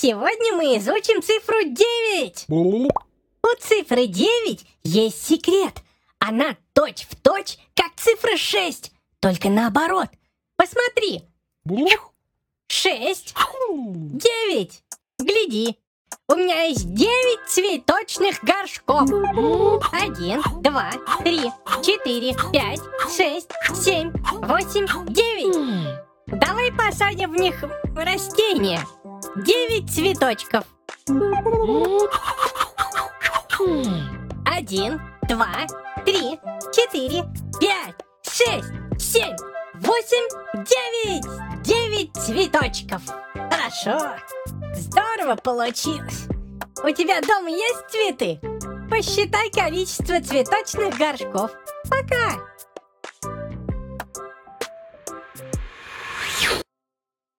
Сегодня мы изучим цифру 9. У цифры 9 есть секрет. Она точь-в-точь, как цифра 6, только наоборот. Посмотри. 6, 9. Гляди. У меня есть 9 цветочных горшков. 1, 2, 3, 4, 5, 6, 7, 8, 9. Давай посадим в них растения. 9 цветочков. 1, 2, 3, 4, 5, 6, 7, 8, 9. 9 цветочков. Хорошо. Здорово получилось. У тебя дома есть цветы? Посчитай количество цветочных горшков. Пока.